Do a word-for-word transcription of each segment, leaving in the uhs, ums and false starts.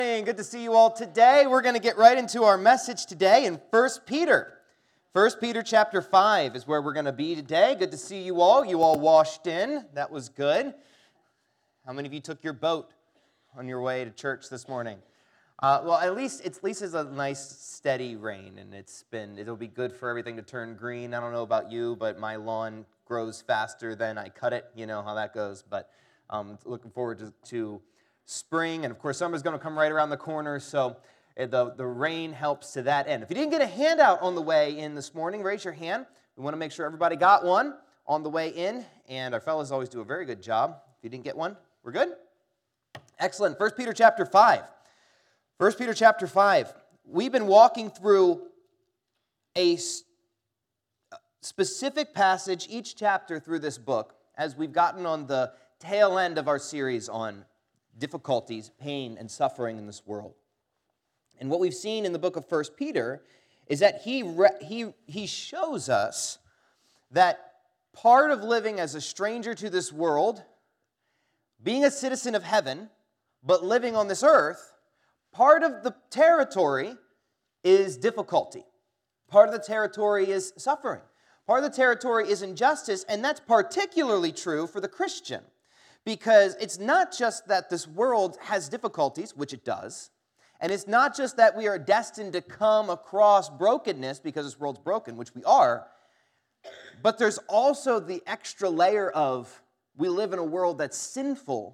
Good to see you all today. We're going to get right into our message today in First Peter. First Peter chapter five is where we're going to be today. Good to see you all. You all washed in. That was good. How many of you took your boat on your way to church this morning? Uh, well, at least it's at least it's a nice steady rain, and it's been it'll be good for everything to turn green. I don't know about you, but my lawn grows faster than I cut it. You know how that goes. But um, looking forward to, to spring, and of course summer's going to come right around the corner, so the, the rain helps to that end. If you didn't get a handout on the way in this morning, raise your hand. We want to make sure everybody got one on the way in, and our fellows always do a very good job. If you didn't get one, we're good? Excellent. First Peter chapter five. First Peter chapter five. We've been walking through a specific passage each chapter through this book as we've gotten on the tail end of our series on difficulties, pain, and suffering in this world. And what we've seen in the book of First Peter is that he, re- he, he shows us that part of living as a stranger to this world, being a citizen of heaven, but living on this earth, part of the territory is difficulty. Part of the territory is suffering. Part of the territory is injustice, and that's particularly true for the Christian. Because it's not just that this world has difficulties, which it does, and it's not just that we are destined to come across brokenness because this world's broken, which we are, but there's also the extra layer of we live in a world that's sinful,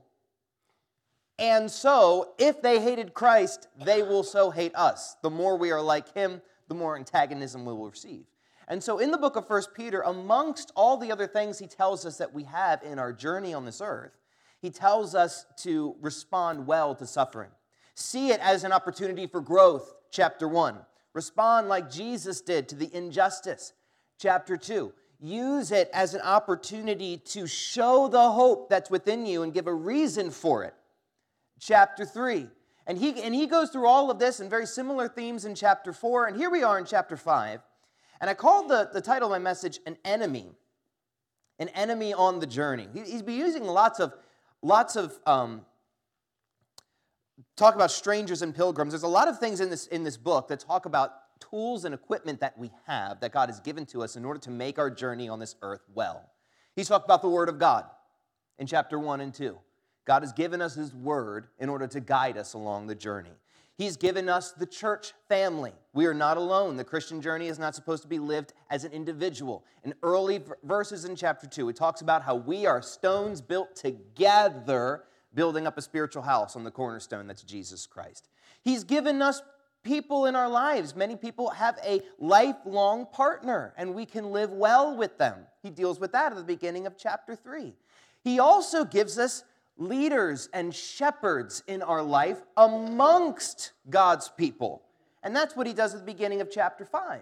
and so if they hated Christ, they will so hate us. The more we are like him, the more antagonism we will receive. And so in the book of First Peter, amongst all the other things he tells us that we have in our journey on this earth, he tells us to respond well to suffering. See it as an opportunity for growth, chapter one. Respond like Jesus did to the injustice, chapter two. Use it as an opportunity to show the hope that's within you and give a reason for it, chapter three. And he, and he goes through all of this and very similar themes in chapter four. And here we are in chapter five. And I called the, the title of my message, An Enemy. An Enemy on the Journey. He, he's been using lots of, lots of, um, talk about strangers and pilgrims. There's a lot of things in this, in this book that talk about tools and equipment that we have, that God has given to us in order to make our journey on this earth well. He's talked about the Word of God in chapter one and two. God has given us His Word in order to guide us along the journey. He's given us the church family. We are not alone. The Christian journey is not supposed to be lived as an individual. In early verses in chapter two, it talks about how we are stones built together, building up a spiritual house on the cornerstone that's Jesus Christ. He's given us people in our lives. Many people have a lifelong partner, and we can live well with them. He deals with that at the beginning of chapter three. He also gives us leaders and shepherds in our life amongst God's people. And that's what he does at the beginning of chapter five.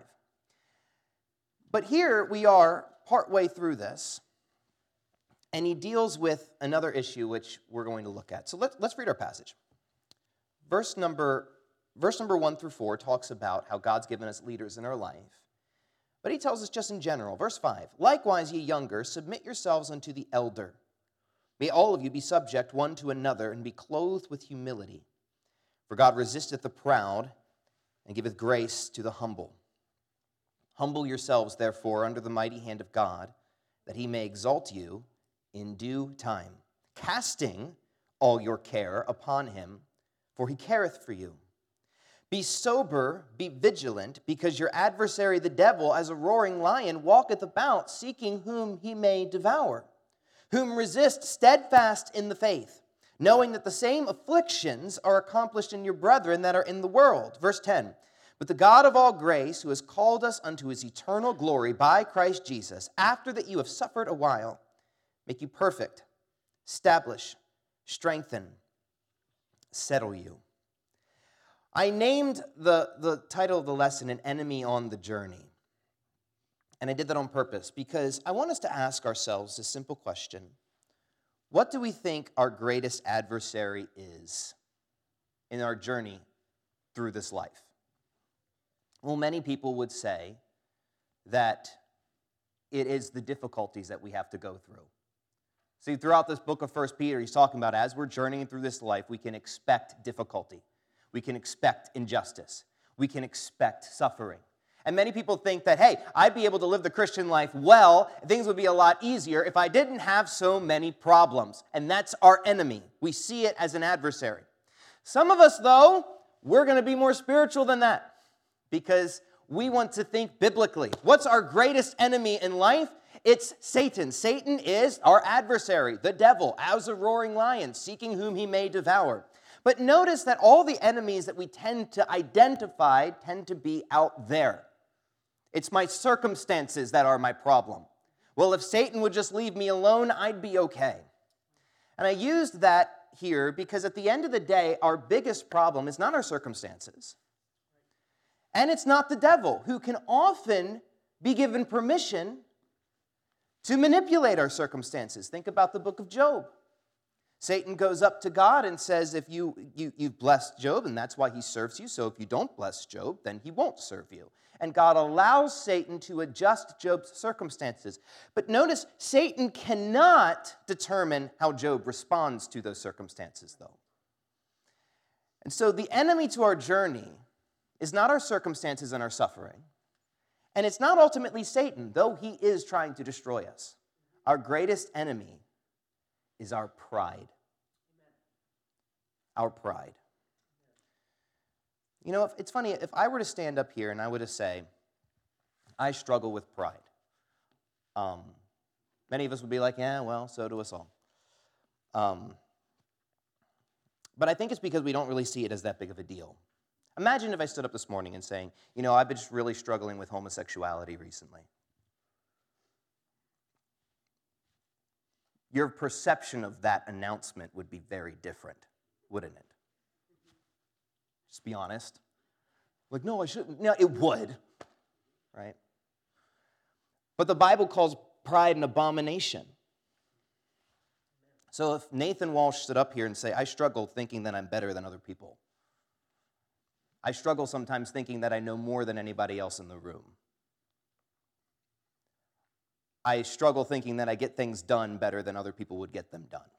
But here we are partway through this, and he deals with another issue which we're going to look at. So let's, let's read our passage. Verse number, verse number one through four talks about how God's given us leaders in our life. But he tells us just in general. Verse five, likewise, ye younger, submit yourselves unto the elder. May all of you be subject one to another, and be clothed with humility. For God resisteth the proud, and giveth grace to the humble. Humble yourselves, therefore, under the mighty hand of God, that he may exalt you in due time, casting all your care upon him, for he careth for you. Be sober, be vigilant, because your adversary the devil, as a roaring lion, walketh about, seeking whom he may devour. Whom resist steadfast in the faith, knowing that the same afflictions are accomplished in your brethren that are in the world. Verse ten, but the God of all grace, who has called us unto his eternal glory by Christ Jesus, after that you have suffered a while, make you perfect, establish, strengthen, settle you. I named the, the title of the lesson, An Enemy on the Journey. And I did that on purpose because I want us to ask ourselves this simple question. What do we think our greatest adversary is in our journey through this life? Well, many people would say that it is the difficulties that we have to go through. See, throughout this book of First Peter, he's talking about as we're journeying through this life, we can expect difficulty. We can expect injustice. We can expect suffering. And many people think that, hey, I'd be able to live the Christian life well, things would be a lot easier if I didn't have so many problems. And that's our enemy. We see it as an adversary. Some of us, though, we're going to be more spiritual than that because we want to think biblically. What's our greatest enemy in life? It's Satan. Satan is our adversary, the devil, as a roaring lion, seeking whom he may devour. But notice that all the enemies that we tend to identify tend to be out there. It's my circumstances that are my problem. Well, if Satan would just leave me alone, I'd be okay. And I used that here because at the end of the day, our biggest problem is not our circumstances. And it's not the devil, who can often be given permission to manipulate our circumstances. Think about the book of Job. Satan goes up to God and says, if you, you, you've blessed Job, and that's why he serves you, so if you don't bless Job, then he won't serve you. And God allows Satan to adjust Job's circumstances. But notice, Satan cannot determine how Job responds to those circumstances, though. And so the enemy to our journey is not our circumstances and our suffering. And it's not ultimately Satan, though he is trying to destroy us. Our greatest enemy is our pride. Our pride. You know, if, it's funny, if I were to stand up here and I were to say, I struggle with pride, um, many of us would be like, yeah, well, so do us all. Um, but I think it's because we don't really see it as that big of a deal. Imagine if I stood up this morning and saying, you know, I've been just really struggling with homosexuality recently. Your perception of that announcement would be very different, wouldn't it? Just be honest. Like, no, I shouldn't. No, it would, right? But the Bible calls pride an abomination. So if Nathan Walsh stood up here and say, I struggle thinking that I'm better than other people. I struggle sometimes thinking that I know more than anybody else in the room. I struggle thinking that I get things done better than other people would get them done.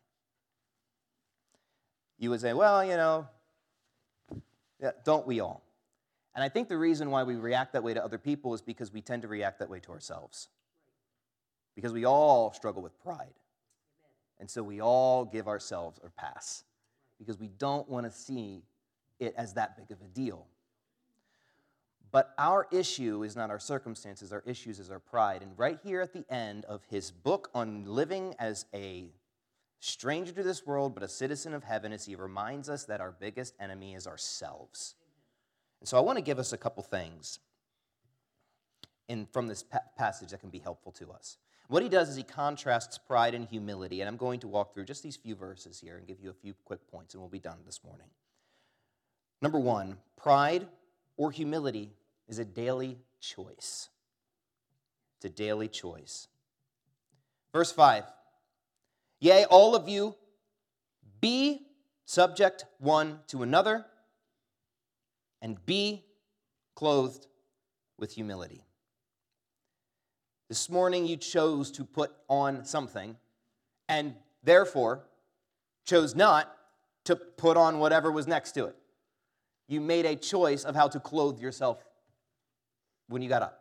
You would say, well, you know, yeah, don't we all? And I think the reason why we react that way to other people is because we tend to react that way to ourselves. Because we all struggle with pride. And so we all give ourselves a pass. Because we don't want to see it as that big of a deal. But our issue is not our circumstances, our issues is our pride. And right here at the end of his book on living as a stranger to this world, but a citizen of heaven, as he reminds us that our biggest enemy is ourselves. And so I want to give us a couple things in, from this pa- passage that can be helpful to us. What he does is he contrasts pride and humility, and I'm going to walk through just these few verses here and give you a few quick points, and we'll be done this morning. Number one, pride or humility is a daily choice. It's a daily choice. Verse five, yea, all of you be subject one to another and be clothed with humility. This morning you chose to put on something and therefore chose not to put on whatever was next to it. You made a choice of how to clothe yourself when you got up.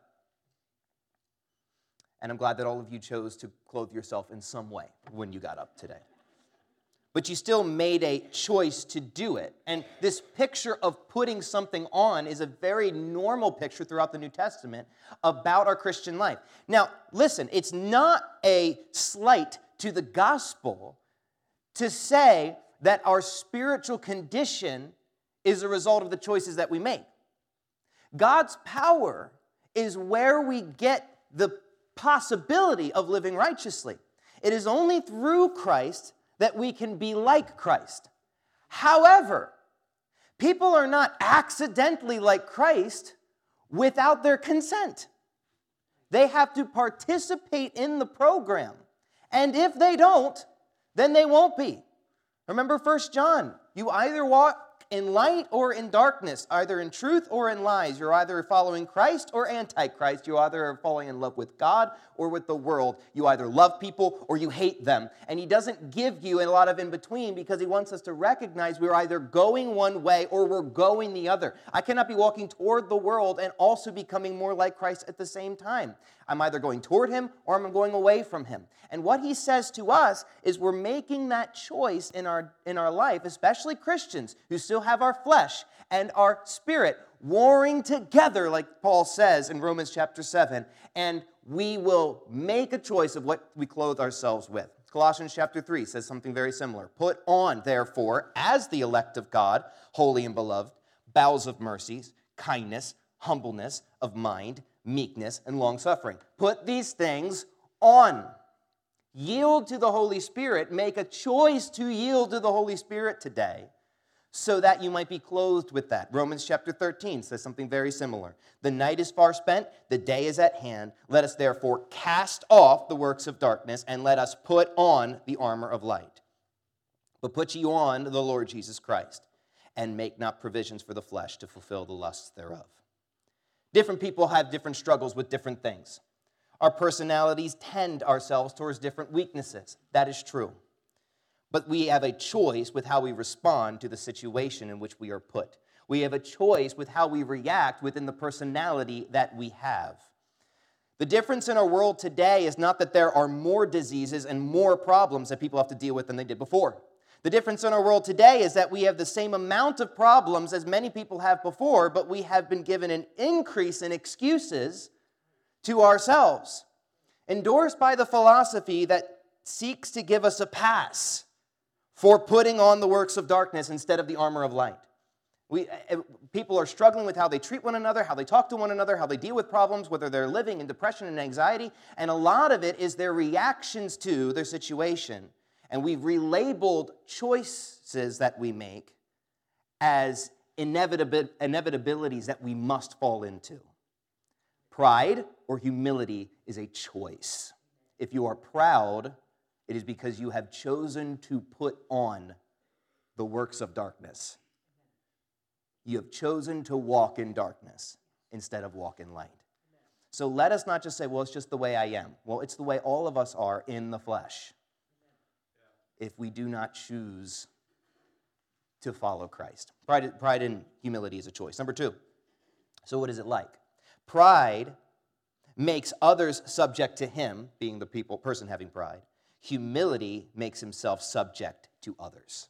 And I'm glad that all of you chose to clothe yourself in some way when you got up today. But you still made a choice to do it. And this picture of putting something on is a very normal picture throughout the New Testament about our Christian life. Now, listen, it's not a slight to the gospel to say that our spiritual condition is a result of the choices that we make. God's power is where we get the possibility of living righteously. It is only through Christ that we can be like Christ. However, people are not accidentally like Christ without their consent. They have to participate in the program. And if they don't, then they won't be. Remember First John, you either walk in light or in darkness, either in truth or in lies. You're either following Christ or Antichrist. You either are falling in love with God or with the world. You either love people or you hate them. And he doesn't give you a lot of in between because he wants us to recognize we're either going one way or we're going the other. I cannot be walking toward the world and also becoming more like Christ at the same time. I'm either going toward him or I'm going away from him. And what he says to us is we're making that choice in our, in our life, especially Christians who still have our flesh and our spirit warring together, like Paul says in Romans chapter seven, and we will make a choice of what we clothe ourselves with. Colossians chapter three says something very similar. Put on, therefore, as the elect of God, holy and beloved, bowels of mercies, kindness, humbleness of mind, meekness, and long-suffering. Put these things on. Yield to the Holy Spirit. Make a choice to yield to the Holy Spirit today so that you might be clothed with that. Romans chapter thirteen says something very similar. The night is far spent, the day is at hand. Let us therefore cast off the works of darkness and let us put on the armor of light. But put ye on the Lord Jesus Christ and make not provisions for the flesh to fulfill the lusts thereof. Different people have different struggles with different things. Our personalities tend ourselves towards different weaknesses. That is true. But we have a choice with how we respond to the situation in which we are put. We have a choice with how we react within the personality that we have. The difference in our world today is not that there are more diseases and more problems that people have to deal with than they did before. The difference in our world today is that we have the same amount of problems as many people have before, but we have been given an increase in excuses to ourselves, endorsed by the philosophy that seeks to give us a pass for putting on the works of darkness instead of the armor of light. We, people are struggling with how they treat one another, how they talk to one another, how they deal with problems, whether they're living in depression and anxiety, and a lot of it is their reactions to their situation. And we've relabeled choices that we make as inevitabil- inevitabilities that we must fall into. Pride or humility is a choice. If you are proud, it is because you have chosen to put on the works of darkness. You have chosen to walk in darkness instead of walk in light. So let us not just say, well, it's just the way I am. Well, it's the way all of us are in the flesh if we do not choose to follow Christ. Pride, pride and humility is a choice. Number two, so what is it like? Pride makes others subject to him, being the people, person having pride. Humility makes himself subject to others.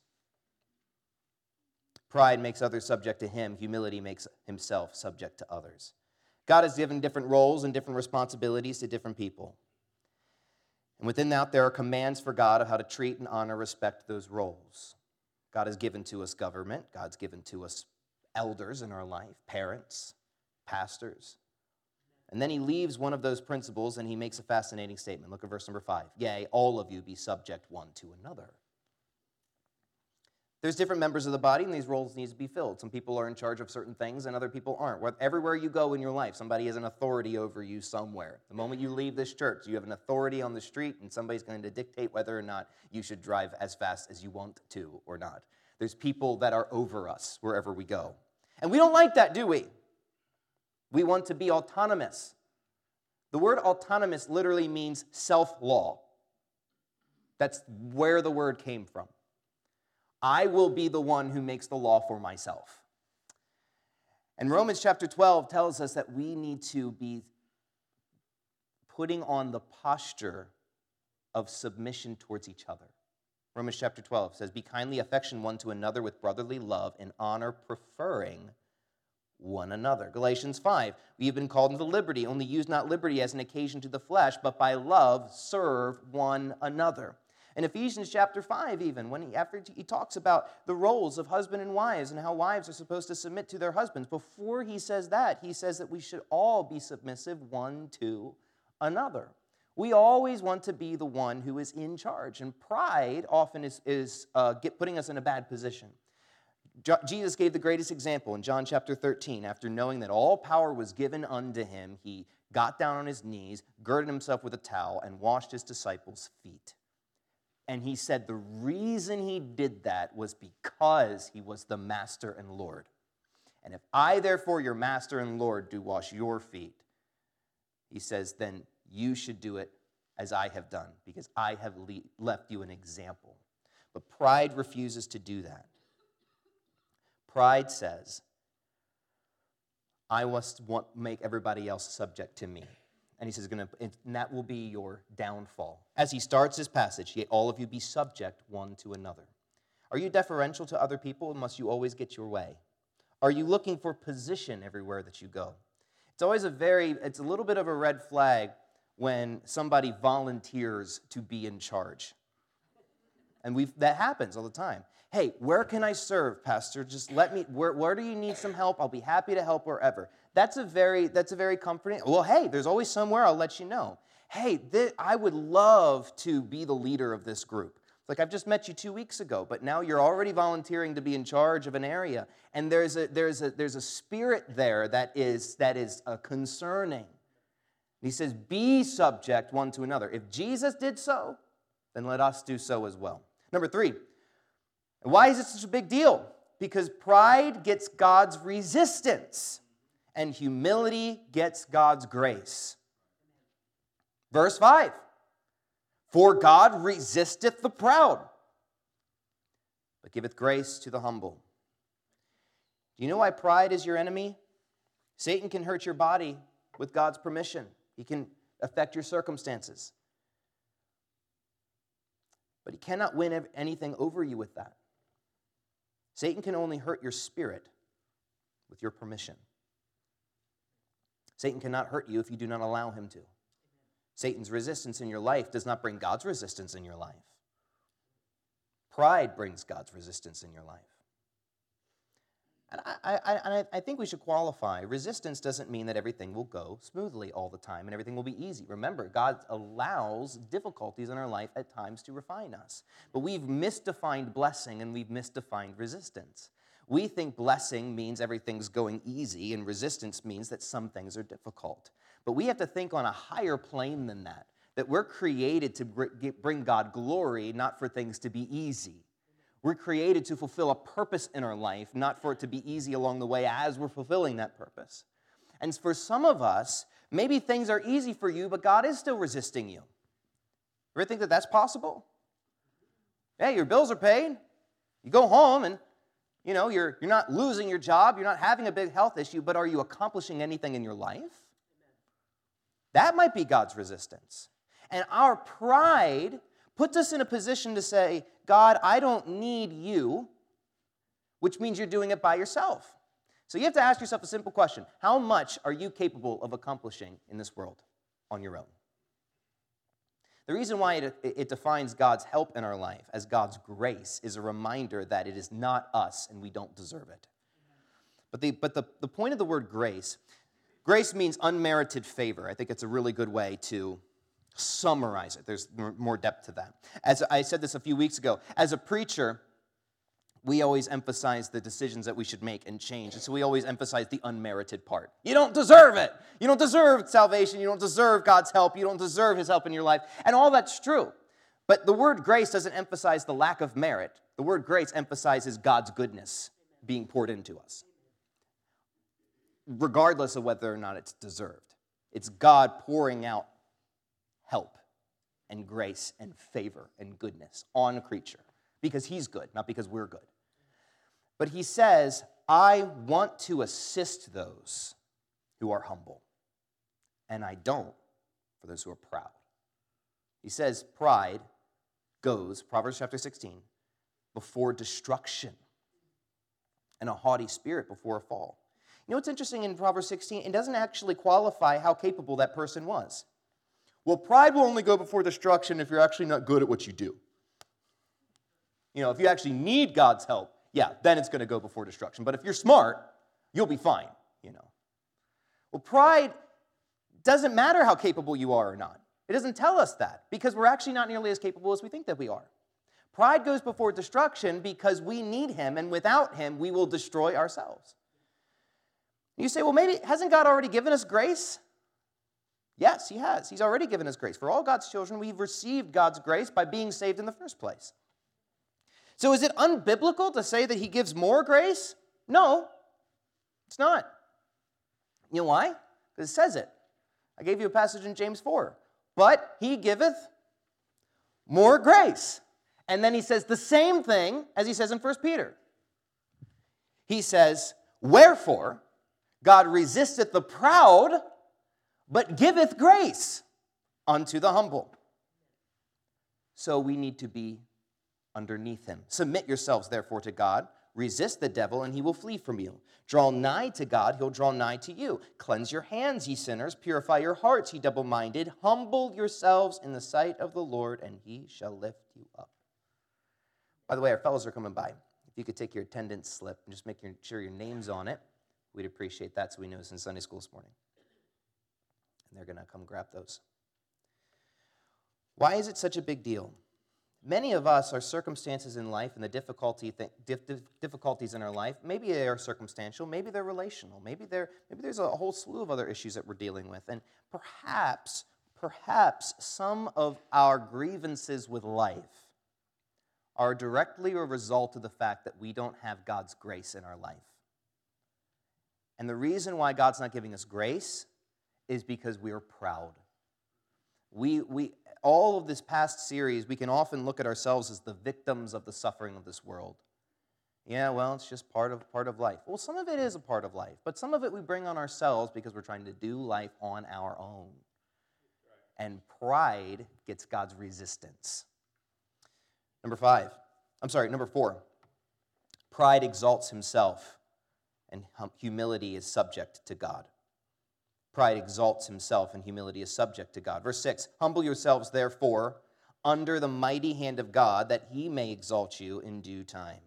Pride makes others subject to him. Humility makes himself subject to others. God has given different roles and different responsibilities to different people. And within that, there are commands for God of how to treat and honor, respect those roles. God has given to us government. God's given to us elders in our life, parents, pastors. And then he leaves one of those principles and he makes a fascinating statement. Look at verse number five. Yea, all of you be subject one to another. There's different members of the body, and these roles need to be filled. Some people are in charge of certain things, and other people aren't. Everywhere you go in your life, somebody has an authority over you somewhere. The moment you leave this church, you have an authority on the street, and somebody's going to dictate whether or not you should drive as fast as you want to or not. There's people that are over us wherever we go. And we don't like that, do we? We want to be autonomous. The word autonomous literally means self-law. That's where the word came from. I will be the one who makes the law for myself. And Romans chapter twelve tells us that we need to be putting on the posture of submission towards each other. Romans chapter twelve says, be kindly affectioned one to another with brotherly love and honor, preferring one another. Galatians five, we have been called into liberty, only use not liberty as an occasion to the flesh, but by love serve one another. In Ephesians chapter five even, when he, after he talks about the roles of husband and wives and how wives are supposed to submit to their husbands, before he says that, he says that we should all be submissive one to another. We always want to be the one who is in charge, and pride often is, is uh, get, putting us in a bad position. Jo- Jesus gave the greatest example in John chapter thirteen. After knowing that all power was given unto him, he got down on his knees, girded himself with a towel, and washed his disciples' feet. And he said the reason he did that was because he was the master and Lord. And if I, therefore, your master and Lord, do wash your feet, he says, then you should do it as I have done, because I have le- left you an example. But pride refuses to do that. Pride says, I must want make everybody else subject to me. And he says, gonna, and that will be your downfall. As he starts his passage, yet all of you be subject one to another. Are you deferential to other people, and must you always get your way? Are you looking for position everywhere that you go? It's always a very, it's a little bit of a red flag when somebody volunteers to be in charge. And we've that happens all the time. Hey, where can I serve, Pastor? Just let me, where, where do you need some help? I'll be happy to help wherever. That's a very, that's a very comforting, well, hey, there's always somewhere, I'll let you know. Hey, th- I would love to be the leader of this group. Like, I've just met you two weeks ago, but now you're already volunteering to be in charge of an area. And there's a, there's a, there's a spirit there that is, that is uh, concerning. He says, be subject one to another. If Jesus did so, then let us do so as well. Number three, why is it such a big deal? Because pride gets God's resistance, and humility gets God's grace. Verse five, for God resisteth the proud, but giveth grace to the humble. Do you know why pride is your enemy? Satan can hurt your body with God's permission. He can affect your circumstances. But he cannot win anything over you with that. Satan can only hurt your spirit with your permission. Satan cannot hurt you if you do not allow him to. Satan's resistance in your life does not bring God's resistance in your life. Pride brings God's resistance in your life. And I, I, I, I think we should qualify. Resistance doesn't mean that everything will go smoothly all the time and everything will be easy. Remember, God allows difficulties in our life at times to refine us. But we've misdefined blessing and we've misdefined resistance. We think blessing means everything's going easy and resistance means that some things are difficult. But we have to think on a higher plane than that, that we're created to bring God glory, not for things to be easy. We're created to fulfill a purpose in our life, not for it to be easy along the way as we're fulfilling that purpose. And for some of us, maybe things are easy for you, but God is still resisting you. Ever think that that's possible? Hey, your bills are paid. You go home and, you know, you're, you're not losing your job. You're not having a big health issue, but are you accomplishing anything in your life? That might be God's resistance. And our pride puts us in a position to say, God, I don't need you, which means you're doing it by yourself. So you have to ask yourself a simple question. How much are you capable of accomplishing in this world on your own? The reason why it, it defines God's help in our life as God's grace is a reminder that it is not us and we don't deserve it. But the, but the, the point of the word grace, grace means unmerited favor. I think it's a really good way to summarize it. There's more depth to that. As I said this a few weeks ago, as a preacher, we always emphasize the decisions that we should make and change. And so we always emphasize the unmerited part. You don't deserve it. You don't deserve salvation. You don't deserve God's help. You don't deserve his help in your life. And all that's true. But the word grace doesn't emphasize the lack of merit. The word grace emphasizes God's goodness being poured into us, regardless of whether or not it's deserved. It's God pouring out help and grace and favor and goodness on a creature because he's good, not because we're good. But he says, I want to assist those who are humble, and I don't for those who are proud. He says pride goes, Proverbs chapter sixteen, before destruction, and a haughty spirit before a fall. You know what's interesting in Proverbs sixteen? It doesn't actually qualify how capable that person was. Well, pride will only go before destruction if you're actually not good at what you do. You know, if you actually need God's help, yeah, then it's going to go before destruction. But if you're smart, you'll be fine, you know. Well, pride doesn't matter how capable you are or not. It doesn't tell us that because we're actually not nearly as capable as we think that we are. Pride goes before destruction because we need him, and without him, we will destroy ourselves. You say, well, maybe, hasn't God already given us grace? Yes, he has. He's already given us grace. For all God's children, we've received God's grace by being saved in the first place. So is it unbiblical to say that he gives more grace? No, it's not. You know why? Because it says it. I gave you a passage in James four. But he giveth more grace. And then he says the same thing as he says in First Peter. He says, wherefore God resisteth the proud, but giveth grace unto the humble. So we need to be underneath him. Submit yourselves, therefore, to God. Resist the devil, and he will flee from you. Draw nigh to God, he'll draw nigh to you. Cleanse your hands, ye sinners. Purify your hearts, ye double-minded. Humble yourselves in the sight of the Lord, and he shall lift you up. By the way, our fellows are coming by. If you could take your attendance slip and just make sure your name's on it, we'd appreciate that so we know it's in Sunday school this morning. And they're going to come grab those. Why is it such a big deal? Many of us, our circumstances in life and the difficulty th- dif- dif- difficulties in our life, maybe they are circumstantial, maybe they're relational, maybe they're maybe there's a whole slew of other issues that we're dealing with. And perhaps, perhaps some of our grievances with life are directly a result of the fact that we don't have God's grace in our life. And the reason why God's not giving us grace is because we are proud. We, we, all of this past series, we can often look at ourselves as the victims of the suffering of this world. Yeah, well, it's just part of, part of life. Well, some of it is a part of life, but some of it we bring on ourselves because we're trying to do life on our own. And pride gets God's resistance. Number five, I'm sorry, number four. Pride exalts himself, and humility is subject to God. Pride exalts himself, and humility is subject to God. Verse six, humble yourselves, therefore, under the mighty hand of God, that he may exalt you in due time.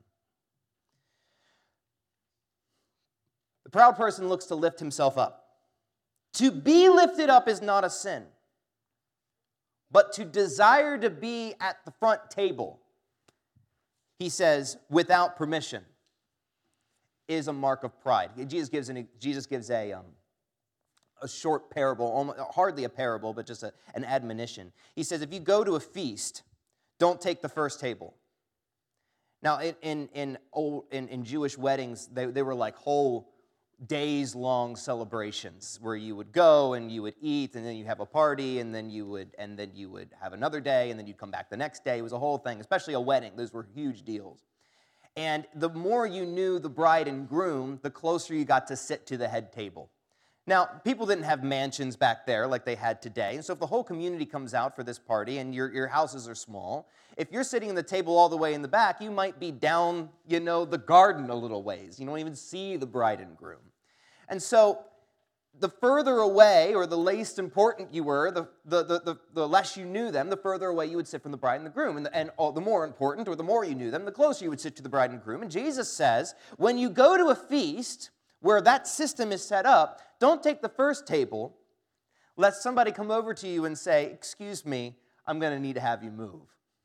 The proud person looks to lift himself up. To be lifted up is not a sin, but to desire to be at the front table, he says, without permission, is a mark of pride. Jesus gives, an, Jesus gives a... Um, a short parable, almost, hardly a parable, but just a, an admonition. He says, if you go to a feast, don't take the first table. Now, in in in, old, in, in Jewish weddings, they, they were like whole days-long celebrations where you would go and you would eat, and then you have a party, and then you would and then you would have another day, and then you'd come back the next day. It was a whole thing, especially a wedding. Those were huge deals. And the more you knew the bride and groom, the closer you got to sit to the head table. Now, people didn't have mansions back there like they had today, and so if the whole community comes out for this party and your, your houses are small, if you're sitting at the table all the way in the back, you might be down, you know, the garden a little ways. You don't even see the bride and groom. And so the further away or the least important you were, the, the, the, the, the less you knew them, the further away you would sit from the bride and the groom. And, the, and all, the more important or the more you knew them, the closer you would sit to the bride and groom. And Jesus says, when you go to a feast where that system is set up, don't take the first table, let somebody come over to you and say, excuse me, I'm going to need to have you move.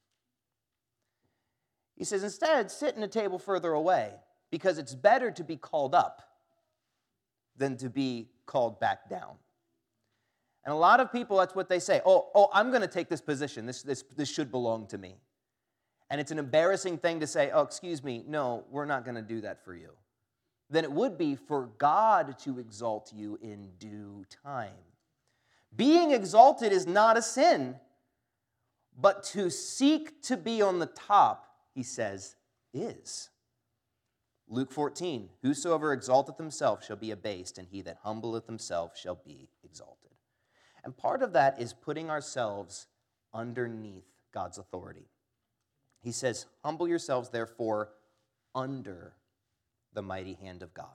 He says, instead, sit in a table further away, because it's better to be called up than to be called back down. And a lot of people, that's what they say. Oh, oh, I'm going to take this position. This, this, this should belong to me. And it's an embarrassing thing to say, oh, excuse me, no, we're not going to do that for you. Than it would be for God to exalt you in due time. Being exalted is not a sin, but to seek to be on the top, he says, is. Luke fourteen, whosoever exalteth himself shall be abased, and he that humbleth himself shall be exalted. And part of that is putting ourselves underneath God's authority. He says, humble yourselves, therefore, under the mighty hand of God.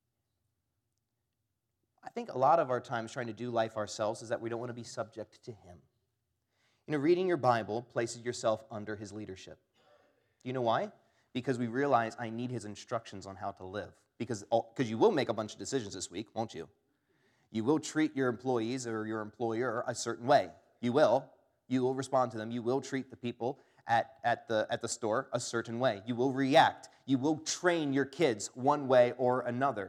I think a lot of our times trying to do life ourselves is that we don't want to be subject to him. You know, reading your Bible places yourself under his leadership. Do you know why? Because we realize I need his instructions on how to live. Because because you will make a bunch of decisions this week, won't you? You will treat your employees or your employer a certain way. You will. You will respond to them. You will treat the people At, at, the, at the store a certain way. You will react. You will train your kids one way or another.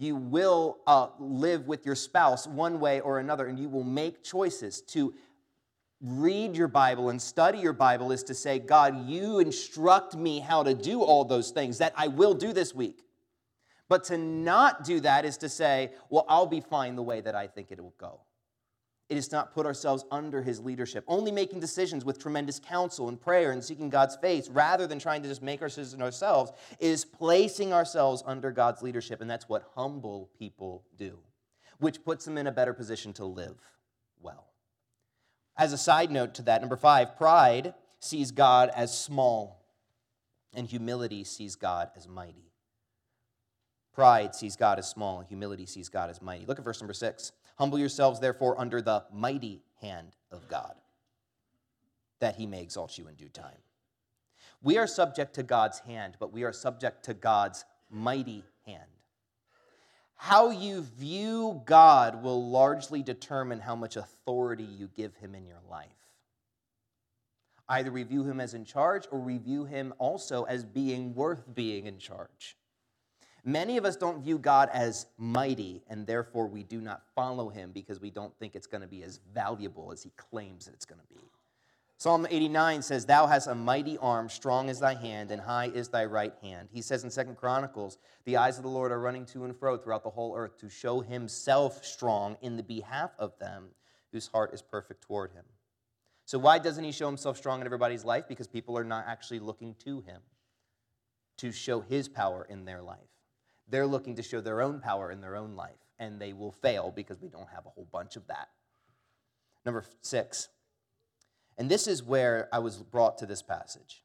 You will uh, live with your spouse one way or another, and you will make choices. To read your Bible and study your Bible is to say, God, you instruct me how to do all those things that I will do this week. But to not do that is to say, well, I'll be fine the way that I think it will go. It is not put ourselves under his leadership, only making decisions with tremendous counsel and prayer and seeking God's face, rather than trying to just make our decisions ourselves, is placing ourselves under God's leadership, and that's what humble people do, which puts them in a better position to live well. As a side note to that, number five, pride sees God as small, and humility sees God as mighty. Pride sees God as small, and humility sees God as mighty. Look at verse number six. Humble yourselves, therefore, under the mighty hand of God, that he may exalt you in due time. We are subject to God's hand, but we are subject to God's mighty hand. How you view God will largely determine how much authority you give him in your life. Either we view him as in charge, or we view him also as being worth being in charge. Many of us don't view God as mighty, and therefore we do not follow him because we don't think it's going to be as valuable as he claims that it's going to be. Psalm eighty-nine says, thou hast a mighty arm, strong is thy hand, and high is thy right hand. He says in Second Chronicles, the eyes of the Lord are running to and fro throughout the whole earth to show himself strong in the behalf of them whose heart is perfect toward him. So why doesn't he show himself strong in everybody's life? Because people are not actually looking to him to show his power in their life. They're looking to show their own power in their own life, and they will fail because we don't have a whole bunch of that. Number six, and this is where I was brought to this passage.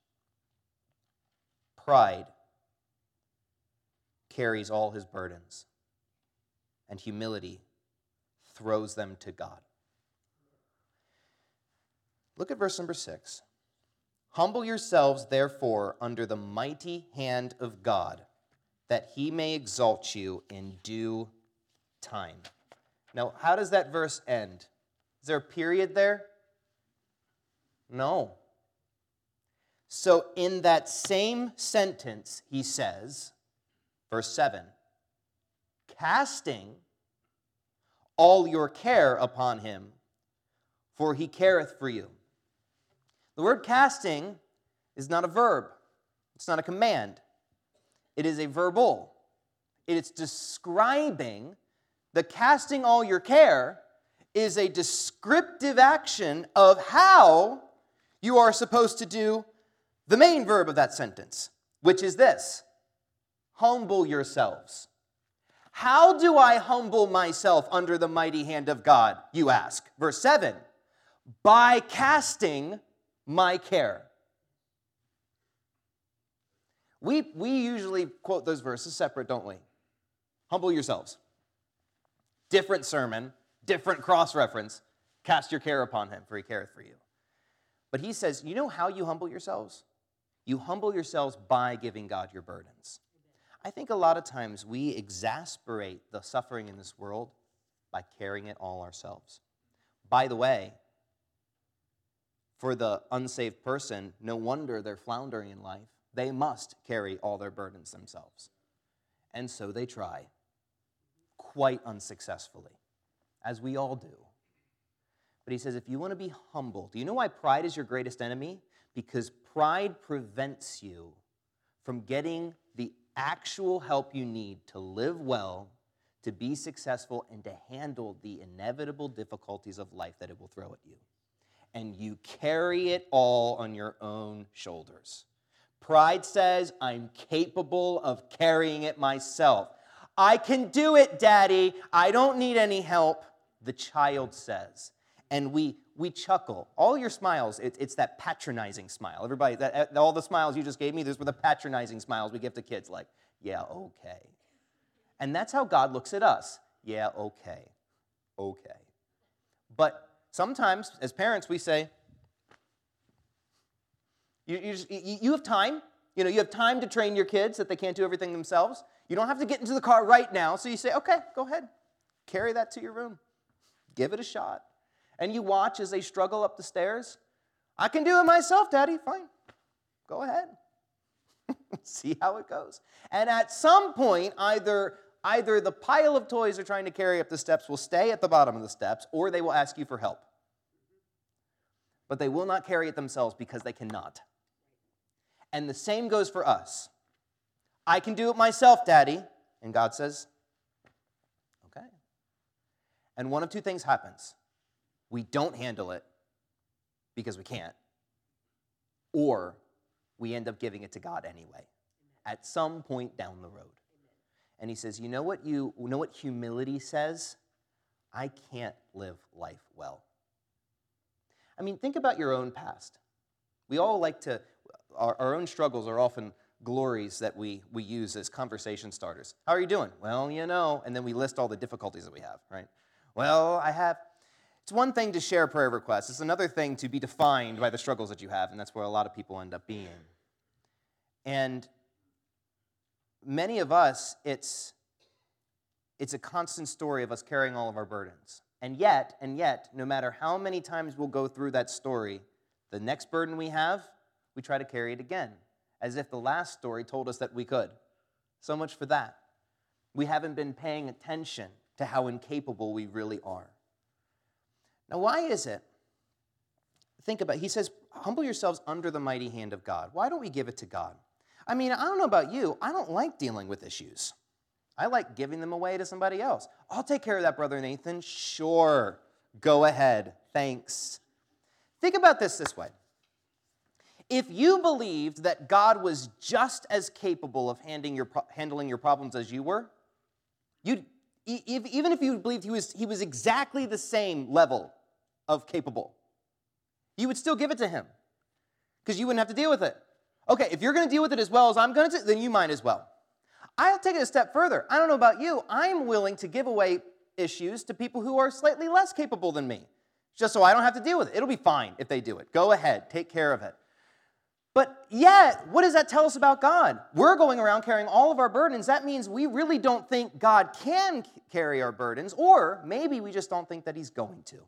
Pride carries all his burdens, and humility throws them to God. Look at verse number six. Humble yourselves, therefore, under the mighty hand of God, that he may exalt you in due time. Now, how does that verse end? Is there a period there? No. So in that same sentence, he says, verse seven, casting all your care upon him, for he careth for you. The word casting is not a verb. It's not a command. It is a verbal. It's describing the casting all your care is a descriptive action of how you are supposed to do the main verb of that sentence, which is this: humble yourselves. How do I humble myself under the mighty hand of God, you ask? Verse seven, by casting my care. We, we usually quote those verses separate, don't we? Humble yourselves. Different sermon, different cross-reference. Cast your care upon him, for he careth for you. But he says, you know how you humble yourselves? You humble yourselves by giving God your burdens. I think a lot of times we exasperate the suffering in this world by carrying it all ourselves. By the way, for the unsaved person, no wonder they're floundering in life. They must carry all their burdens themselves. And so they try, quite unsuccessfully, as we all do. But he says, if you want to be humble, do you know why pride is your greatest enemy? Because pride prevents you from getting the actual help you need to live well, to be successful, and to handle the inevitable difficulties of life that it will throw at you. And you carry it all on your own shoulders. Pride says, I'm capable of carrying it myself. I can do it, Daddy. I don't need any help, the child says. And we we chuckle. All your smiles, it, it's that patronizing smile. Everybody, that, all the smiles you just gave me, those were the patronizing smiles we give to kids, like, yeah, okay. And that's how God looks at us. Yeah, okay, okay. But sometimes, as parents, we say, you, you, just, you, you have time. You know, you have time to train your kids that they can't do everything themselves. You don't have to get into the car right now. So you say, okay, go ahead. Carry that to your room. Give it a shot. And you watch as they struggle up the stairs. I can do it myself, Daddy. Fine. Go ahead. See how it goes. And at some point, either either the pile of toys they're trying to carry up the steps will stay at the bottom of the steps, or they will ask you for help. But they will not carry it themselves because they cannot. And the same goes for us. I can do it myself, Daddy. And God says, okay. And one of two things happens. We don't handle it because we can't. Or we end up giving it to God anyway at some point down the road. And he says, you know what you, you know what humility says? I can't live life well. I mean, think about your own past. We all like to, our, our own struggles are often glories that we, we use as conversation starters. How are you doing? Well, you know, and then we list all the difficulties that we have, right? Well, I have, it's one thing to share prayer requests. It's another thing to be defined by the struggles that you have, and that's where a lot of people end up being. And many of us, it's, it's a constant story of us carrying all of our burdens. And yet, and yet, no matter how many times we'll go through that story, the next burden we have, we try to carry it again, as if the last story told us that we could. So much for that. We haven't been paying attention to how incapable we really are. Now, why is it? Think about it. He says, humble yourselves under the mighty hand of God. Why don't we give it to God? I mean, I don't know about you. I don't like dealing with issues. I like giving them away to somebody else. I'll take care of that, Brother Nathan. Sure. Go ahead. Thanks. Think about this this way. If you believed that God was just as capable of handling your, handling your problems as you were, you'd, even if you believed he was, he was exactly the same level of capable, you would still give it to him because you wouldn't have to deal with it. Okay, if you're going to deal with it as well as I'm going to, then you might as well. I'll take it a step further. I don't know about you. I'm willing to give away issues to people who are slightly less capable than me, just so I don't have to deal with it. It'll be fine if they do it. Go ahead, take care of it. But yet, what does that tell us about God? We're going around carrying all of our burdens. That means we really don't think God can carry our burdens, or maybe we just don't think that he's going to.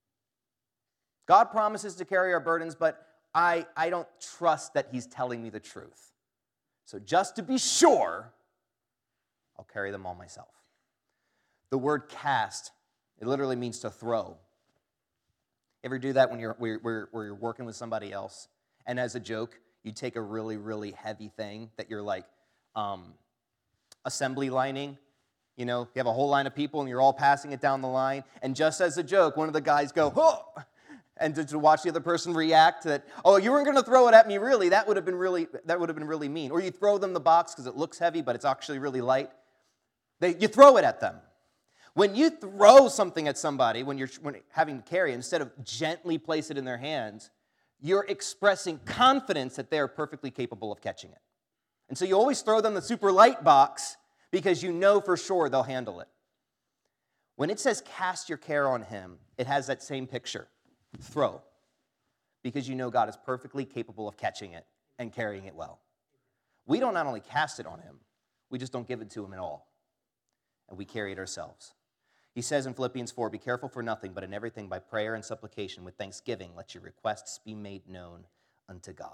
God promises to carry our burdens, but I, I don't trust that he's telling me the truth. So just to be sure, I'll carry them all myself. The word cast, it literally means to throw. Ever do that when you're, where, where, where you're working with somebody else? And as a joke, you take a really, really heavy thing that you're like um, assembly lining. You know, you have a whole line of people and you're all passing it down the line. And just as a joke, one of the guys go, oh! And to, to watch the other person react that, oh, you weren't going to throw it at me, really. That would have been really, that would have been really mean. Or you throw them the box because it looks heavy, but it's actually really light. They, you throw it at them. When you throw something at somebody, when you're when having to carry it, instead of gently place it in their hands, you're expressing confidence that they're perfectly capable of catching it. And so you always throw them the super light box because you know for sure they'll handle it. When it says cast your care on him, it has that same picture. Throw. Because you know God is perfectly capable of catching it and carrying it well. We don't not only cast it on him, we just don't give it to him at all. And we carry it ourselves. He says in Philippians four, be careful for nothing, but in everything by prayer and supplication with thanksgiving, let your requests be made known unto God.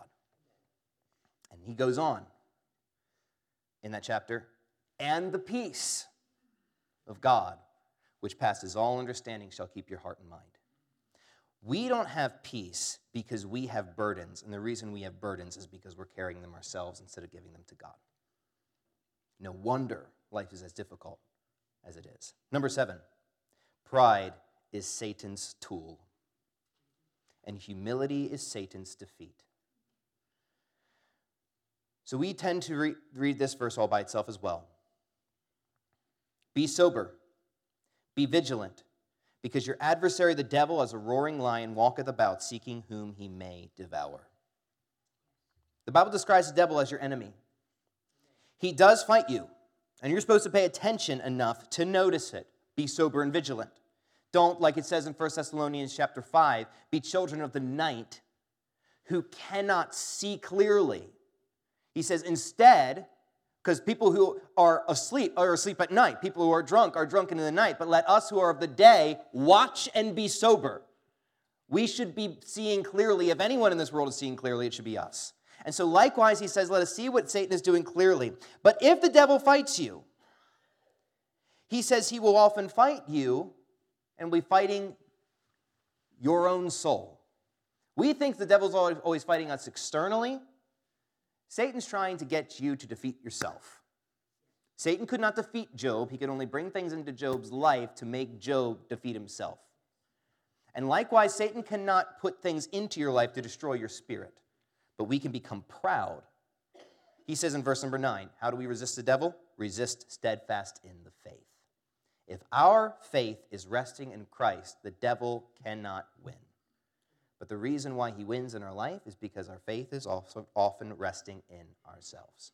And he goes on in that chapter, and the peace of God, which passes all understanding, shall keep your heart and mind. We don't have peace because we have burdens, and the reason we have burdens is because we're carrying them ourselves instead of giving them to God. No wonder life is as difficult as it is. Number seven, pride is Satan's tool, and humility is Satan's defeat. So we tend to re- read this verse all by itself as well. Be sober, be vigilant, because your adversary, the devil, as a roaring lion, walketh about, seeking whom he may devour. The Bible describes the devil as your enemy. He does fight you, and you're supposed to pay attention enough to notice it. Be sober and vigilant. Don't, like it says in First Thessalonians chapter five, be children of the night who cannot see clearly. He says, instead, because people who are asleep are asleep at night. People who are drunk are drunk in the night. But let us who are of the day watch and be sober. We should be seeing clearly. If anyone in this world is seeing clearly, it should be us. And so likewise, he says, let us see what Satan is doing clearly. But if the devil fights you, He says he will often fight you and will be fighting your own soul. We think the devil's always fighting us externally. Satan's trying to get you to defeat yourself. Satan could not defeat Job. He could only bring things into Job's life to make Job defeat himself. And likewise, Satan cannot put things into your life to destroy your spirit. But we can become proud. He says in verse number nine, how do we resist the devil? Resist steadfast in the faith. If our faith is resting in Christ, the devil cannot win. But the reason why he wins in our life is because our faith is also often resting in ourselves.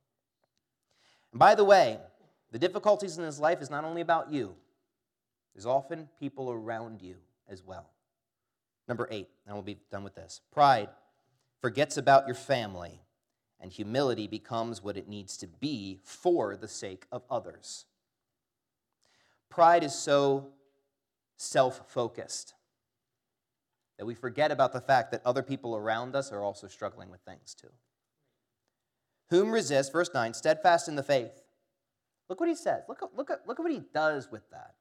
And by the way, the difficulties in this life is not only about you. There's often people around you as well. Number eight, and we'll be done with this. Pride forgets about your family, and humility becomes what it needs to be for the sake of others. Pride is so self-focused that we forget about the fact that other people around us are also struggling with things too. Whom resist, verse nine, steadfast in the faith. Look what he says. Look, look, look at what he does with that.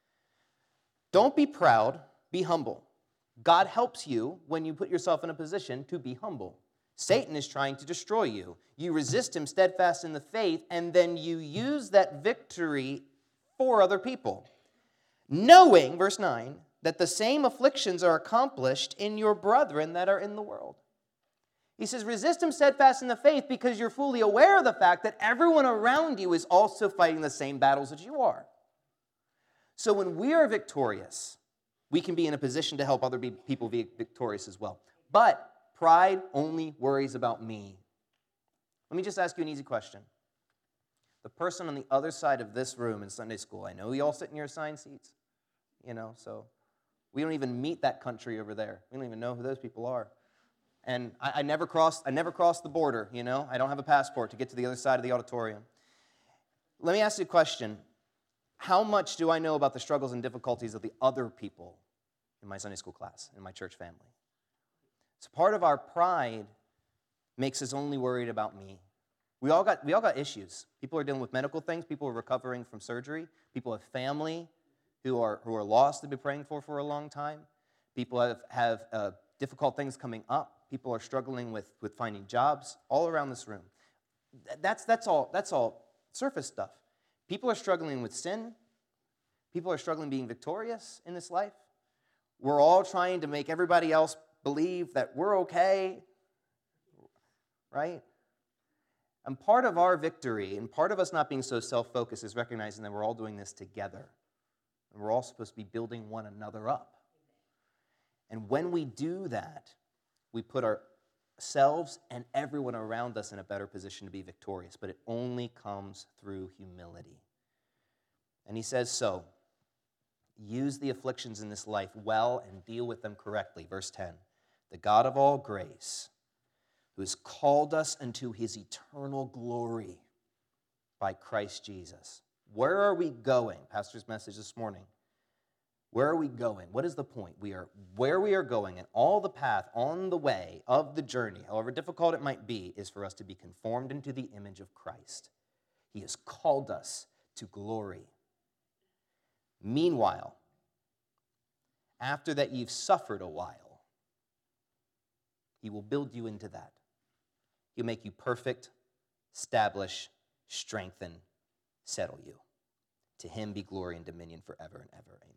Don't be proud, be humble. God helps you when you put yourself in a position to be humble. Satan is trying to destroy you. You resist him steadfast in the faith, and then you use that victory for other people. Knowing, verse nine, that the same afflictions are accomplished in your brethren that are in the world. He says, resist him steadfast in the faith because you're fully aware of the fact that everyone around you is also fighting the same battles that you are. So when we are victorious, we can be in a position to help other people be victorious as well. But pride only worries about me. Let me just ask you an easy question. The person on the other side of this room in Sunday school, I know you all sit in your assigned seats, you know, so we don't even meet that country over there. We don't even know who those people are. And I, I never crossed, I never crossed the border, you know. I don't have a passport to get to the other side of the auditorium. Let me ask you a question. How much do I know about the struggles and difficulties of the other people in my Sunday school class, in my church family? So part of our pride makes us only worried about me. We all got we all got issues. People are dealing with medical things. People are recovering from surgery. People have family who are who are lost, they've been praying for for a long time. People have, have uh, difficult things coming up. People are struggling with, with finding jobs all around this room. That's, that's, all, that's all surface stuff. People are struggling with sin. People are struggling being victorious in this life. We're all trying to make everybody else believe that we're okay, right? And part of our victory and part of us not being so self-focused is recognizing that we're all doing this together. And we're all supposed to be building one another up. And when we do that, we put ourselves and everyone around us in a better position to be victorious. But it only comes through humility. And he says so. Use the afflictions in this life well and deal with them correctly. Verse ten. The God of all grace, who has called us unto his eternal glory by Christ Jesus. Where are we going? Pastor's message this morning. Where are we going? What is the point? We are where we are going, and all the path on the way of the journey, however difficult it might be, is for us to be conformed into the image of Christ. He has called us to glory. Meanwhile, after that you've suffered a while, he will build you into that. He'll make you perfect, establish, strengthen, settle you. To him be glory and dominion forever and ever. Amen.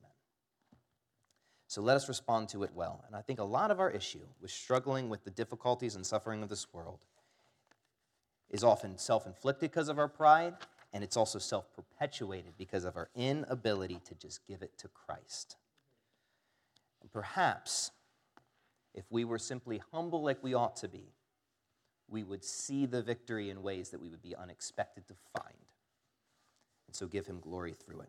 So let us respond to it well. And I think a lot of our issue with struggling with the difficulties and suffering of this world is often self-inflicted because of our pride, and it's also self-perpetuated because of our inability to just give it to Christ. And perhaps if we were simply humble like we ought to be, we would see the victory in ways that we would be unexpected to find. And so give him glory through it.